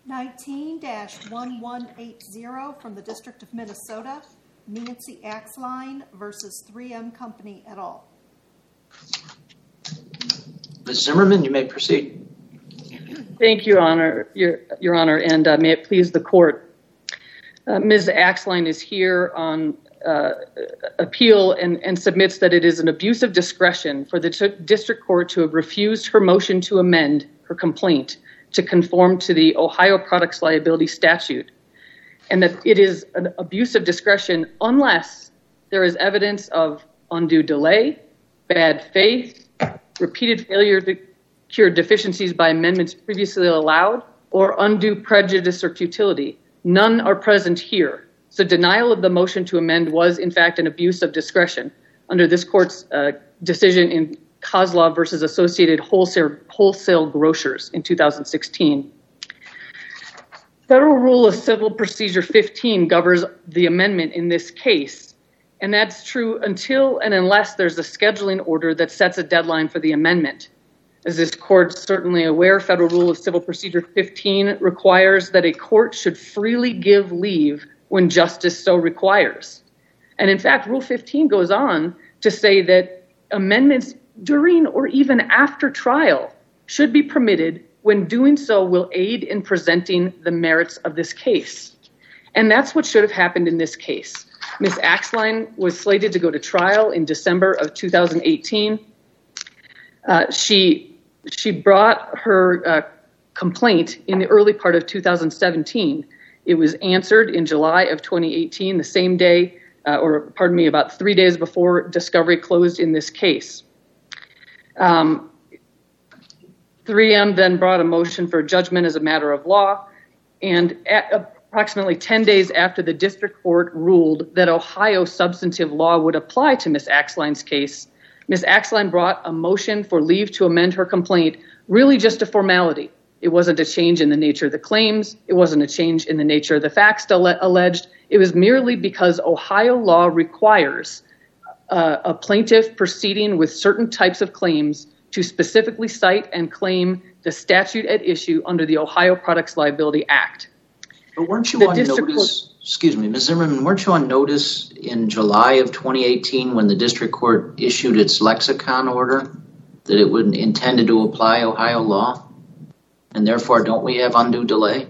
19-1180 from the District of Minnesota, Nancy Axline versus 3M Company et al. Ms. Zimmerman, you may proceed. Thank you, Your Honor, and may it please the court. Ms. Axline is here on appeal and submits that it is an abuse of discretion for the district court to have refused her motion to amend her complaint to conform to the Ohio Products Liability Statute, and that it is an abuse of discretion unless there is evidence of undue delay, bad faith, repeated failure to cure deficiencies by amendments previously allowed, or undue prejudice or futility. None are present here. So denial of the motion to amend was, in fact, an abuse of discretion under this court's decision in Kozlov versus Associated Wholesale Grocers in 2016. Federal Rule of Civil Procedure 15 governs the amendment in this case, and that's true until and unless there's a scheduling order that sets a deadline for the amendment. As this court is certainly aware, Federal Rule of Civil Procedure 15 requires that a court should freely give leave when justice so requires. And in fact, Rule 15 goes on to say that amendments during or even after trial should be permitted when doing so will aid in presenting the merits of this case. And that's what should have happened in this case. Ms. Axline was slated to go to trial in December of 2018. She brought her complaint in the early part of 2017. It was answered in July of 2018, the same day, about 3 days before discovery closed in this case. 3M then brought a motion for judgment as a matter of law, and approximately 10 days after the district court ruled that Ohio substantive law would apply to Ms. Axline's case, Ms. Axline brought a motion for leave to amend her complaint, really just a formality. It wasn't a change in the nature of the claims. It wasn't a change in the nature of the facts alleged. It was merely because Ohio law requires a plaintiff proceeding with certain types of claims to specifically cite and claim the statute at issue under the Ohio Products Liability Act. But weren't you on notice, excuse me, Ms. Zimmerman, weren't you on notice in July of 2018 when the district court issued its lexicon order that it would intended to apply Ohio law? And therefore, don't we have undue delay?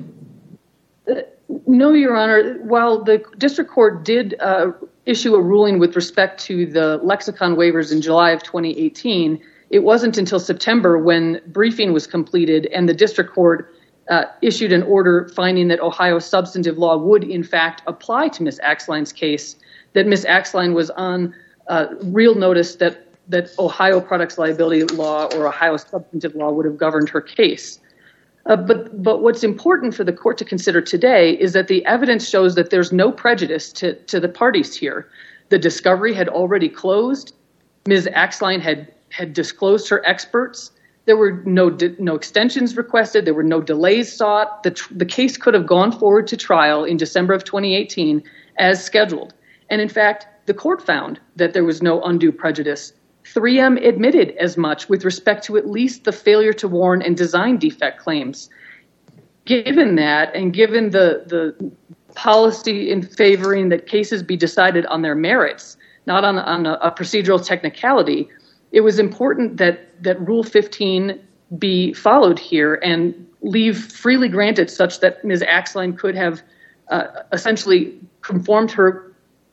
No, Your Honor. While the district court did issue a ruling with respect to the lexicon waivers in July of 2018, it wasn't until September when briefing was completed and the district court issued an order finding that Ohio substantive law would, in fact, apply to Ms. Axline's case, that Ms. Axline was on real notice that Ohio Products Liability Law or Ohio substantive law would have governed her case. But what's important for the court to consider today is that the evidence shows that there's no prejudice to the parties here. The discovery had already closed. Ms. Axline had disclosed her experts. There were no extensions requested. There were no delays sought. The case could have gone forward to trial in December of 2018 as scheduled. And in fact, the court found that there was no undue prejudice. 3M admitted as much with respect to at least the failure to warn and design defect claims. Given that, and given the policy in favoring that cases be decided on their merits, not on a procedural technicality, it was important that Rule 15 be followed here and leave freely granted such that Ms. Axline could have essentially conformed her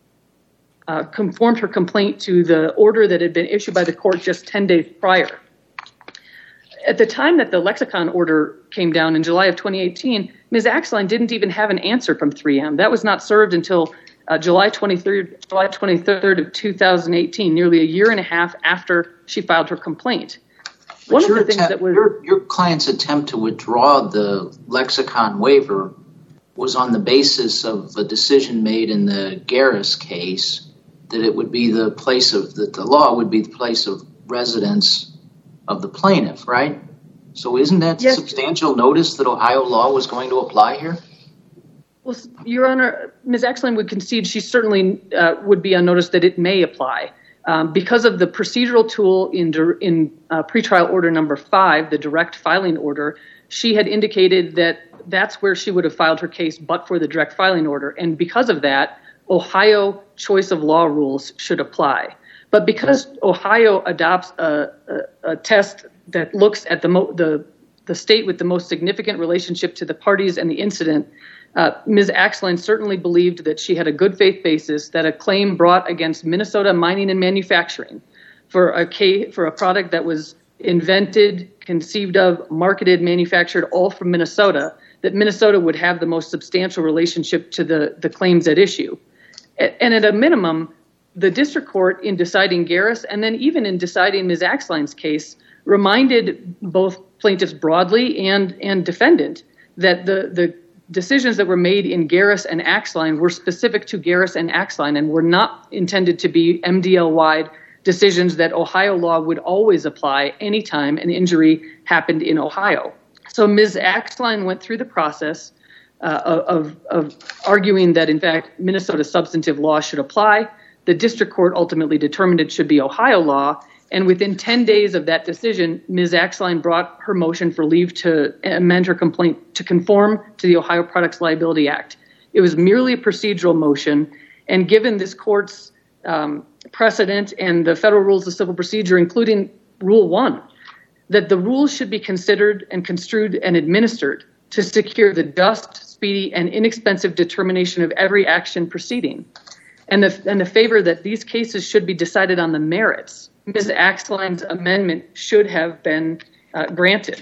complaint to the order that had been issued by the court just 10 days prior. At the time that the lexicon order came down in July of 2018, Ms. Axline didn't even have an answer from 3M. That was not served until July 23rd of 2018, nearly a year and a half after she filed her complaint. Your client's attempt to withdraw the lexicon waiver was on the basis of a decision made in the Garris case that it would be the law would be the place of residence of the plaintiff, right? So isn't that substantial notice that Ohio law was going to apply here? Well, Your Honor, Ms. Axline would concede she certainly would be on notice that it may apply. Because of the procedural tool in pretrial order number 5, the direct filing order, she had indicated that that's where she would have filed her case but for the direct filing order. And because of that, Ohio choice of law rules should apply. But because Ohio adopts a test that looks at the state with the most significant relationship to the parties and the incident, Ms. Axline certainly believed that she had a good faith basis that a claim brought against Minnesota Mining and Manufacturing for a product that was invented, conceived of, marketed, manufactured all from Minnesota, that Minnesota would have the most substantial relationship to the claims at issue. And at a minimum, the district court in deciding Garris and then even in deciding Ms. Axline's case reminded both plaintiffs broadly and defendant that the decisions that were made in Garris and Axline were specific to Garris and Axline and were not intended to be MDL-wide decisions that Ohio law would always apply anytime an injury happened in Ohio. So Ms. Axline went through the process of arguing that, in fact, Minnesota substantive law should apply. The district court ultimately determined it should be Ohio law. And within 10 days of that decision, Ms. Axline brought her motion for leave to amend her complaint to conform to the Ohio Products Liability Act. It was merely a procedural motion. And given this court's precedent and the federal rules of civil procedure, including Rule 1, that the rules should be considered and construed and administered to secure the just, speedy, and inexpensive determination of every action proceeding. And the favor that these cases should be decided on the merits. Ms. Axline's amendment should have been granted.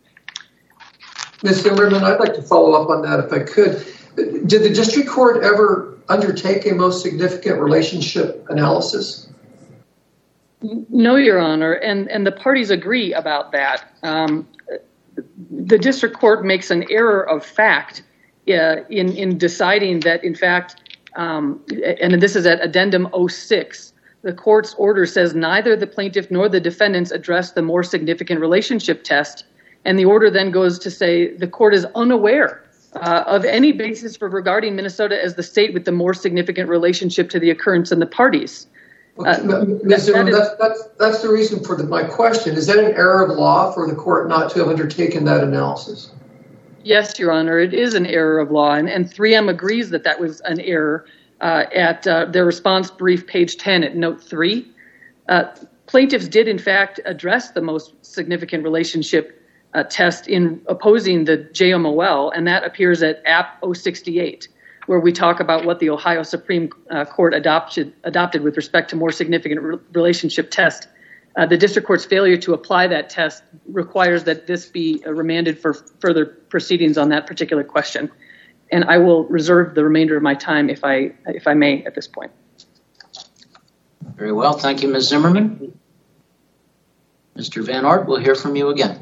Ms. Zimmerman, I'd like to follow up on that if I could. Did the district court ever undertake a most significant relationship analysis? No, Your Honor, and the parties agree about that. The district court makes an error of fact in deciding that, in fact, and this is at addendum 06, the court's order says neither the plaintiff nor the defendants address the more significant relationship test. And the order then goes to say the court is unaware of any basis for regarding Minnesota as the state with the more significant relationship to the occurrence in the parties. Ms. Zimmerman, that's the reason for my question. Is that an error of law for the court not to have undertaken that analysis? Yes, Your Honor, it is an error of law, and 3M agrees that that was an error at their response brief, page 10 at note 3. Plaintiffs did, in fact, address the most significant relationship test in opposing the JMOL, and that appears at App 068, where we talk about what the Ohio Supreme Court adopted with respect to more significant relationship test. The district court's failure to apply that test requires that this be remanded for further proceedings on that particular question. And I will reserve the remainder of my time if I may at this point. Very well. Thank you, Ms. Zimmerman. Mr. Van Art, we'll hear from you again.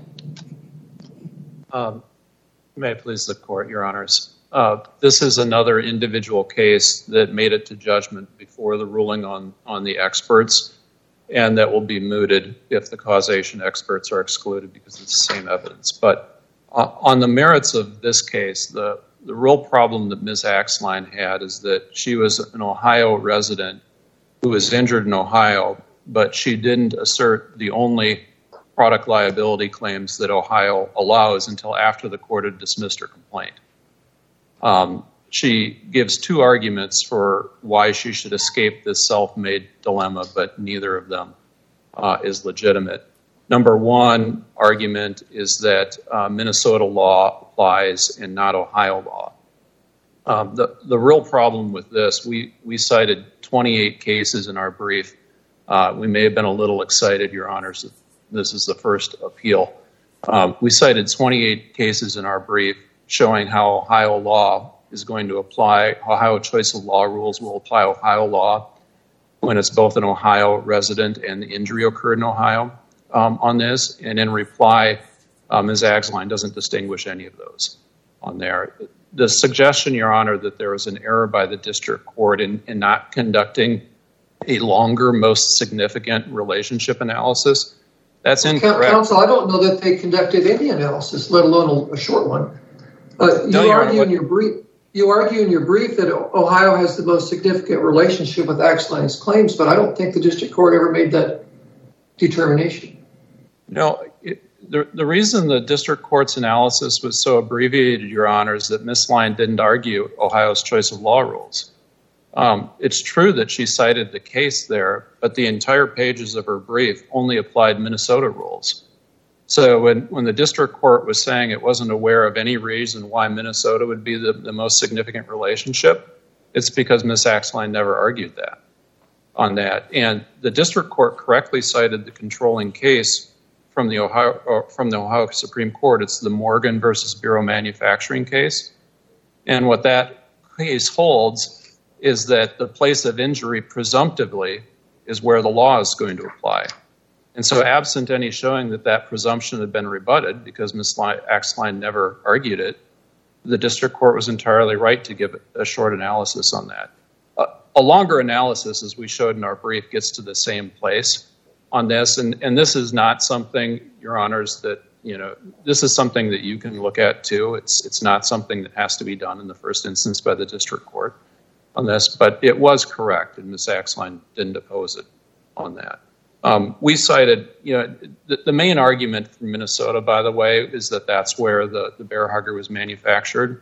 May it please the court, Your Honors. This is another individual case that made it to judgment before the ruling on the experts, and that will be mooted if the causation experts are excluded because it's the same evidence. But on the merits of this case, the real problem that Ms. Axline had is that she was an Ohio resident who was injured in Ohio, but she didn't assert the only product liability claims that Ohio allows until after the court had dismissed her complaint. She gives two arguments for why she should escape this self-made dilemma, but neither of them is legitimate. Number one argument is that Minnesota law applies and not Ohio law. The real problem with this, we cited 28 cases in our brief. We may have been a little excited, Your Honors. This is the first appeal. We cited 28 cases in our brief showing how Ohio law is going to apply. Ohio choice of law rules will apply Ohio law when it's both an Ohio resident and the injury occurred in Ohio on this. And in reply, Ms. Axline doesn't distinguish any of those on there. The suggestion, Your Honor, that there was an error by the district court in not conducting a longer, most significant relationship analysis, that's incorrect. Counsel, I don't know that they conducted any analysis, let alone a short one. You argue in your brief that Ohio has the most significant relationship with Axline's claims, but I don't think the district court ever made that determination. No, the reason the district court's analysis was so abbreviated, Your Honor, is that Ms. Line didn't argue Ohio's choice of law rules. It's true that she cited the case there, but the entire pages of her brief only applied Minnesota rules. So when the district court was saying it wasn't aware of any reason why Minnesota would be the most significant relationship, it's because Ms. Axline never argued that on that. And the district court correctly cited the controlling case from the Ohio Supreme Court. It's the Morgan versus Bureau Manufacturing case. And what that case holds is that the place of injury presumptively is where the law is going to apply. And so absent any showing that that presumption had been rebutted, because Ms. Axline never argued it, the district court was entirely right to give a short analysis on that. A longer analysis, as we showed in our brief, gets to the same place on this. And this is not something, Your Honors, that, this is something that you can look at too. It's not something that has to be done in the first instance by the district court on this, but it was correct, and Ms. Axline didn't oppose it on that. We cited, the main argument from Minnesota, by the way, is that that's where the bear hugger was manufactured.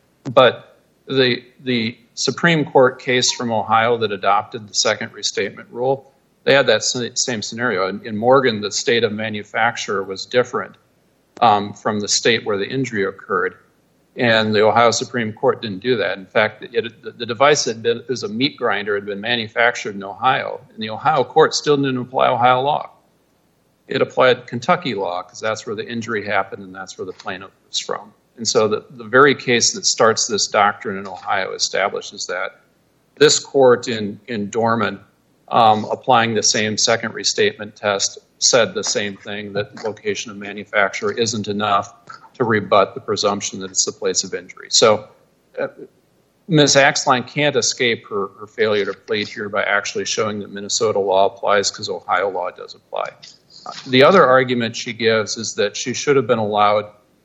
But the Supreme Court case from Ohio that adopted the second restatement rule, they had that same scenario. In Morgan, the state of manufacture was different from the state where the injury occurred. And the Ohio Supreme Court didn't do that. In fact, the device is a meat grinder, had been manufactured in Ohio, and the Ohio court still didn't apply Ohio law. It applied Kentucky law, because that's where the injury happened and that's where the plaintiff was from. And so the very case that starts this doctrine in Ohio establishes that. This court in Dorman, applying the same second restatement test, said the same thing, that location of manufacture isn't enough to rebut the presumption that it's the place of injury. So Ms. Axline can't escape her failure to plead here by actually showing that Minnesota law applies, because Ohio law does apply. The other argument she gives is that she should have been allowed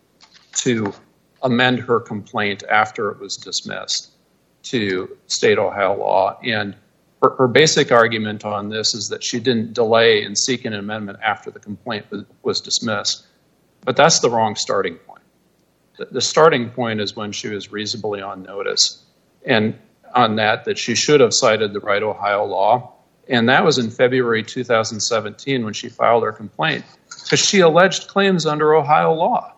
to amend her complaint after it was dismissed to state Ohio law. And her basic argument on this is that she didn't delay in seeking an amendment after the complaint was dismissed. But that's the wrong starting point. The starting point is when she was reasonably on notice, and on that she should have cited the right Ohio law. And that was in February 2017 when she filed her complaint, because she alleged claims under Ohio law.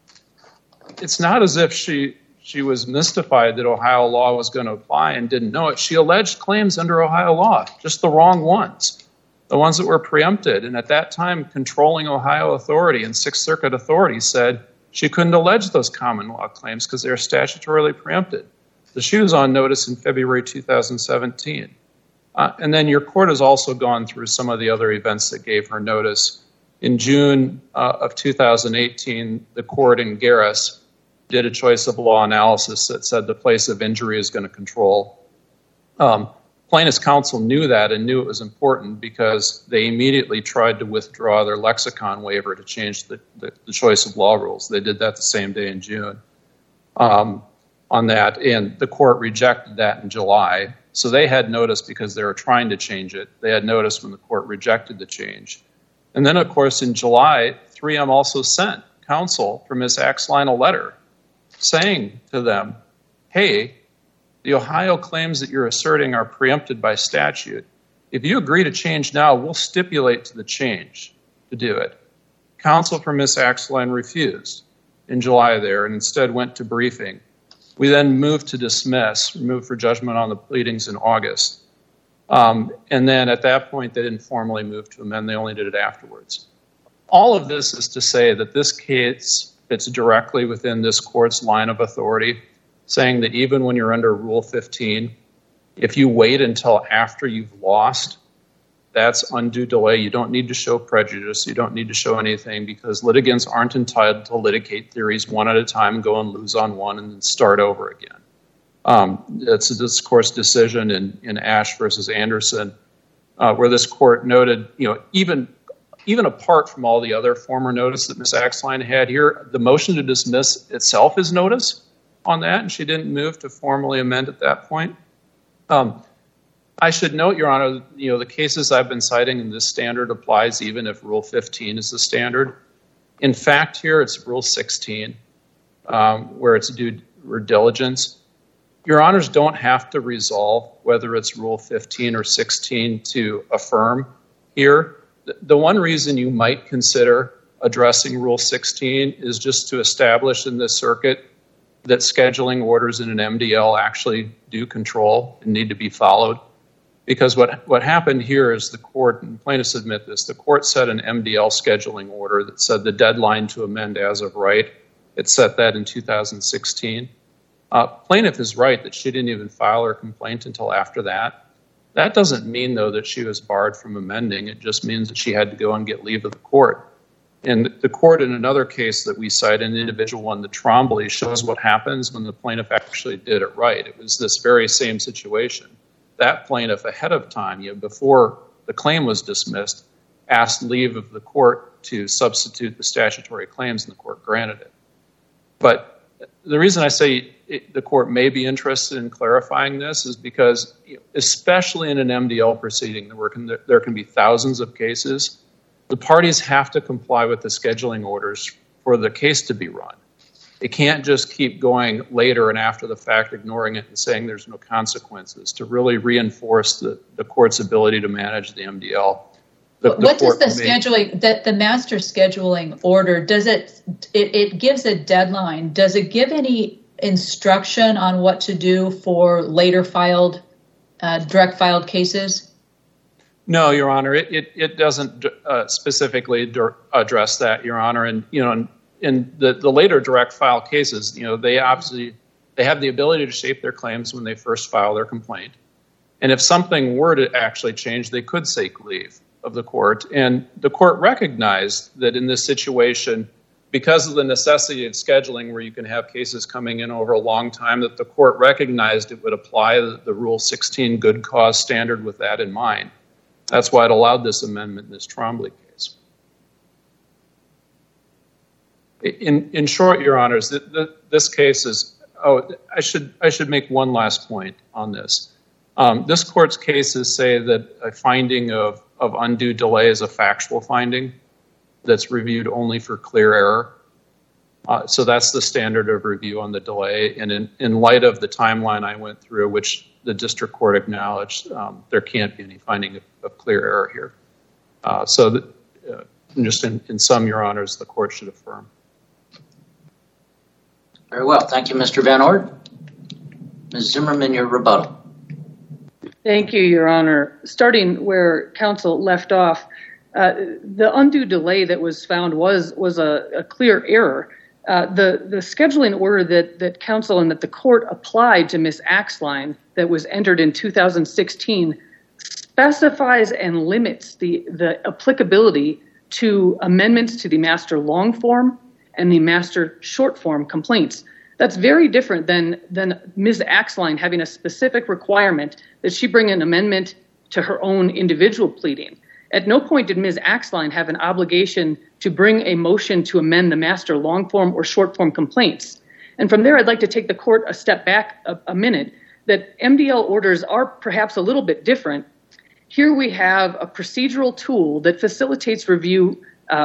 It's not as if she was mystified that Ohio law was going to apply and didn't know it. She alleged claims under Ohio law, just the wrong ones. The ones that were preempted. And at that time, controlling Ohio authority and Sixth Circuit authority said she couldn't allege those common law claims because they're statutorily preempted. So she was on notice in February 2017. And then your court has also gone through some of the other events that gave her notice. In June of 2018, the court in Garris did a choice of law analysis that said the place of injury is going to control. Plaintiff's counsel knew that and knew it was important, because they immediately tried to withdraw their lexicon waiver to change the choice of law rules. They did that the same day in June on that, and the court rejected that in July. So they had notice because they were trying to change it. They had notice when the court rejected the change. And then, of course, in July, 3M also sent counsel for Ms. Axline a letter saying to them, hey, the Ohio claims that you're asserting are preempted by statute. If you agree to change now, we'll stipulate to the change to do it. Counsel for Ms. Axline refused in July there and instead went to briefing. We then moved to dismiss, moved for judgment on the pleadings in August. And then at that point, they didn't formally move to amend. They only did it afterwards. All of this is to say that this case fits directly within this court's line of authority, saying that even when you're under Rule 15, if you wait until after you've lost, that's undue delay. You don't need to show prejudice. You don't need to show anything, because litigants aren't entitled to litigate theories one at a time, go and lose on one, and then start over again. It's this court's decision in Ash versus Anderson, where this court noted, even apart from all the other former notice that Ms. Axline had here, the motion to dismiss itself is notice on that, and she didn't move to formally amend at that point. I should note, Your Honor, the cases I've been citing in this standard applies even if Rule 15 is the standard. In fact, here it's Rule 16, where it's due diligence. Your honors don't have to resolve whether it's Rule 15 or 16 to affirm here. The one reason you might consider addressing Rule 16 is just to establish in this circuit that scheduling orders in an MDL actually do control and need to be followed. Because what happened here is the court, and plaintiffs admit this, the court set an MDL scheduling order that said the deadline to amend as of right. It set that in 2016. Plaintiff is right that she didn't even file her complaint until after that. That doesn't mean, though, that she was barred from amending. It just means that she had to go and get leave of the court. And the court, in another case that we cite, an individual one, the Trombley, shows what happens when the plaintiff actually did it right. It was this very same situation. That plaintiff, ahead of time, before the claim was dismissed, asked leave of the court to substitute the statutory claims, and the court granted it. But the reason I say the court may be interested in clarifying this is because, especially in an MDL proceeding, there can be thousands of cases. The parties have to comply with the scheduling orders for the case to be run. It can't just keep going later and after the fact, ignoring it and saying there's no consequences, to really reinforce the court's ability to manage the MDL. What does the scheduling, the master scheduling order, does it gives a deadline. Does it give any instruction on what to do for later filed, direct filed cases? No, Your Honor, it doesn't specifically address that, Your Honor. And, in the later direct file cases, they have the ability to shape their claims when they first file their complaint. And if something were to actually change, they could seek leave of the court. And the court recognized that in this situation, because of the necessity of scheduling where you can have cases coming in over a long time, that the court recognized it would apply the Rule 16 good cause standard with that in mind. That's why it allowed this amendment in this Trombley case. In short, Your Honors, this case is... I should make one last point on this. This court's cases say that a finding of undue delay is a factual finding that's reviewed only for clear error. So that's the standard of review on the delay. And in light of the timeline I went through, which the district court acknowledged, there can't be any finding of clear error here. Just in sum, Your Honors, the court should affirm. Very well. Thank you, Mr. Van Ort. Ms. Zimmerman, your rebuttal. Thank you, Your Honor. Starting where counsel left off, the undue delay that was found was a clear error. The scheduling order that counsel and that the court applied to Ms. Axline that was entered in 2016 specifies and limits the applicability to amendments to the master long form and the master short form complaints. That's very different than Ms. Axline having a specific requirement that she bring an amendment to her own individual pleading. At no point did Ms. Axline have an obligation to bring a motion to amend the master long form or short form complaints. And from there, I'd like to take the court a step back a minute, that MDL orders are perhaps a little bit different. Here we have a procedural tool that facilitates review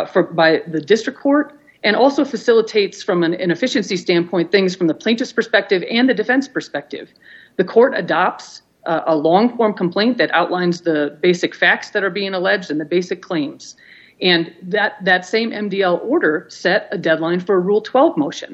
by the district court and also facilitates from an efficiency standpoint things from the plaintiff's perspective and the defense perspective. The court adopts a long form complaint that outlines the basic facts that are being alleged and the basic claims. And that same MDL order set a deadline for a Rule 12 motion.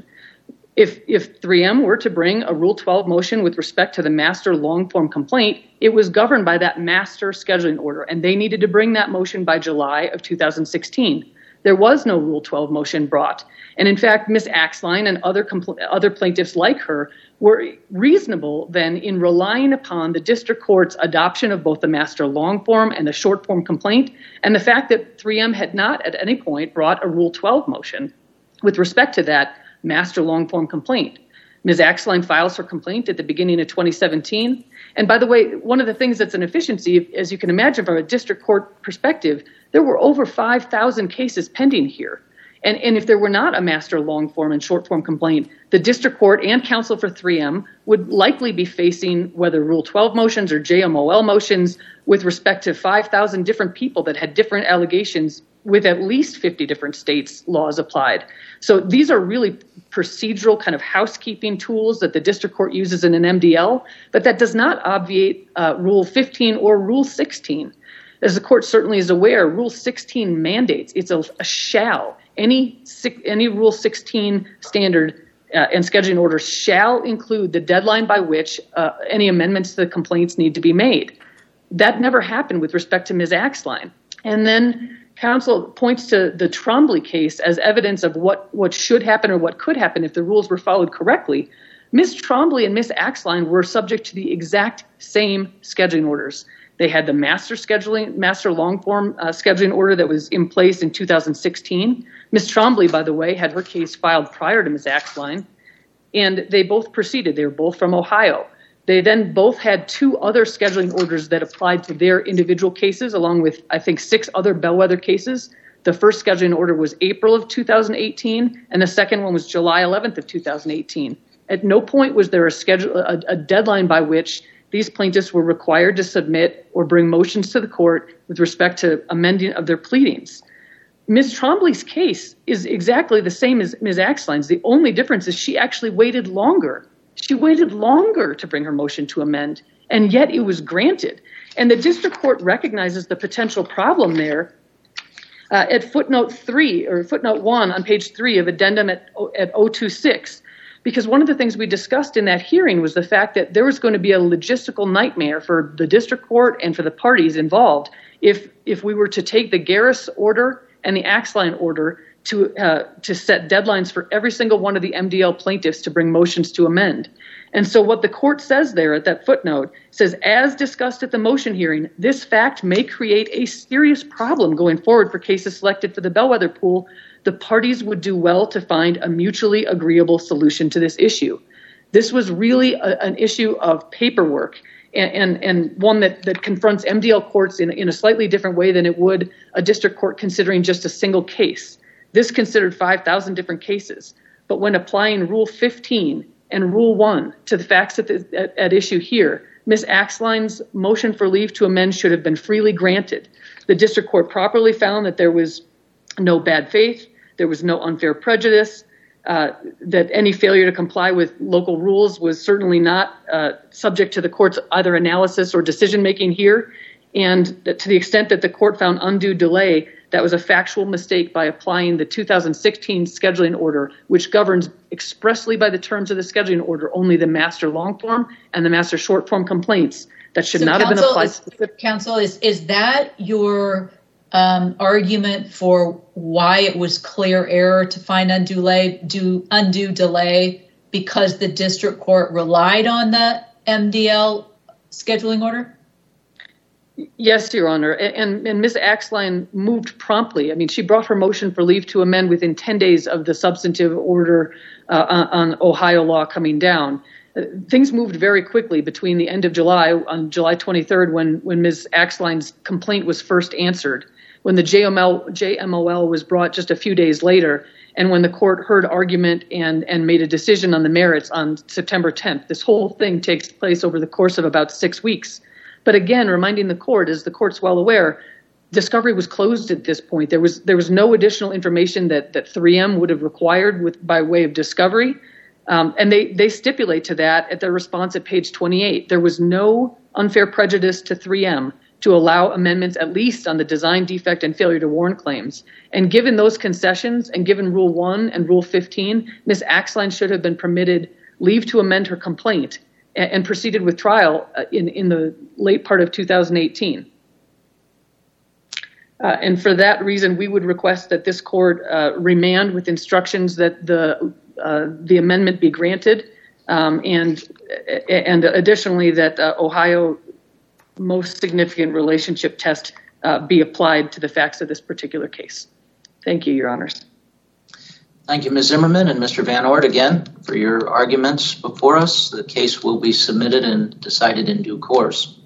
If 3M were to bring a Rule 12 motion with respect to the master long form complaint, it was governed by that master scheduling order, and they needed to bring that motion by July of 2016. There was no Rule 12 motion brought. And in fact, Ms. Axline and other plaintiffs like her were reasonable then in relying upon the district court's adoption of both the master long form and the short form complaint, and the fact that 3M had not at any point brought a Rule 12 motion with respect to that master long form complaint. Ms. Axline files her complaint at the beginning of 2017. And by the way, one of the things that's an efficiency, as you can imagine from a district court perspective, there were over 5,000 cases pending here. And if there were not a master long form and short form complaint, the district court and counsel for 3M would likely be facing whether Rule 12 motions or JMOL motions with respect to 5,000 different people that had different allegations with at least 50 different states' laws applied. So these are really procedural kind of housekeeping tools that the district court uses in an MDL, but that does not obviate Rule 15 or Rule 16. As the court certainly is aware, Rule 16 mandates, it's a shall. Any Rule 16 standard and scheduling order shall include the deadline by which any amendments to the complaints need to be made. That never happened with respect to Ms. Axline. And then counsel points to the Trombley case as evidence of what should happen or what could happen if the rules were followed correctly. Ms. Trombley and Ms. Axline were subject to the exact same scheduling orders. They had the master long form scheduling order that was in place in 2016. Ms. Trombley, by the way, had her case filed prior to Ms. Axline, and they both proceeded. They were both from Ohio. They then both had 2 other scheduling orders that applied to their individual cases, along with, I think, 6 other bellwether cases. The first scheduling order was April of 2018, and the second one was July 11th of 2018. At no point was there a deadline by which these plaintiffs were required to submit or bring motions to the court with respect to amending of their pleadings. Ms. Trombley's case is exactly the same as Ms. Axline's. The only difference is she actually waited longer. She waited longer to bring her motion to amend, and yet it was granted. And the district court recognizes the potential problem there at footnote 1 on page 3 of addendum at 026. Because one of the things we discussed in that hearing was the fact that there was going to be a logistical nightmare for the district court and for the parties involved if we were to take the Garris order and the Axline order to set deadlines for every single one of the MDL plaintiffs to bring motions to amend. And so what the court says there at that footnote says, as discussed at the motion hearing, this fact may create a serious problem going forward for cases selected for the bellwether pool. The parties would do well to find a mutually agreeable solution to this issue. This was really an issue of paperwork and one that confronts MDL courts in a slightly different way than it would a district court considering just a single case. This considered 5,000 different cases. But when applying Rule 15 and Rule 1 to the facts at issue here, Ms. Axline's motion for leave to amend should have been freely granted. The district court properly found that there was no bad faith, there was no unfair prejudice, that any failure to comply with local rules was certainly not subject to the court's either analysis or decision-making here. And to the extent that the court found undue delay, that was a factual mistake by applying the 2016 scheduling order, which governs expressly by the terms of the scheduling order only the master long form and the master short form complaints. That should not have been applied. Counsel, is that your argument for why it was clear error to find undue delay because the district court relied on the MDL scheduling order? Yes, Your Honor. And Ms. Axline moved promptly. I mean, she brought her motion for leave to amend within 10 days of the substantive order on Ohio law coming down. Things moved very quickly between the end of July, on July 23rd, when Ms. Axline's complaint was first answered, when the JMOL was brought just a few days later, and when the court heard argument and made a decision on the merits on September 10th. This whole thing takes place over the course of about 6 weeks. But again, reminding the court, as the court's well aware, discovery was closed at this point. There was no additional information that 3M would have required by way of discovery. And they stipulate to that at their response at page 28. There was no unfair prejudice to 3M to allow amendments at least on the design defect and failure to warn claims. And given those concessions and given Rule 1 and Rule 15, Ms. Axline should have been permitted leave to amend her complaint and proceeded with trial in the late part of 2018. And for that reason, we would request that this court remand with instructions that the amendment be granted, and additionally that Ohio most significant relationship test be applied to the facts of this particular case. Thank you, Your Honors. Thank you, Ms. Zimmerman and Mr. Van Oort, again, for your arguments before us. The case will be submitted and decided in due course.